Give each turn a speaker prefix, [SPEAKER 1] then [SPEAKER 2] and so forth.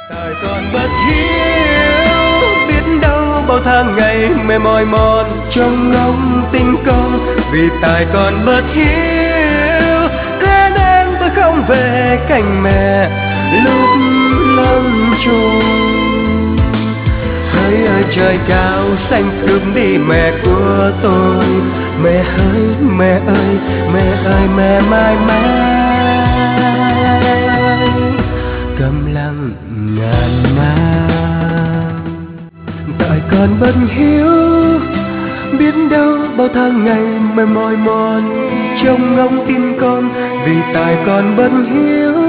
[SPEAKER 1] Tại còn bất hiếu, biết đâu bao tháng ngày mẹ mỏi mòn trong ngóng tin con. Vì tại còn bất hiếu thế nên tôi không về cạnh mẹ lúc lâm chung. Hỡi ơi trời cao xanh cướp đi mẹ của tôi. Mẹ ơi mẹ ơi mẹ ơi mẹ mãi mãi câm lặng ngàn năm. Tại còn bất hiếu, biết đâu bao tháng ngày mẹ mỏi mòn trông ngóng tin con. Vì tại còn bất hiếu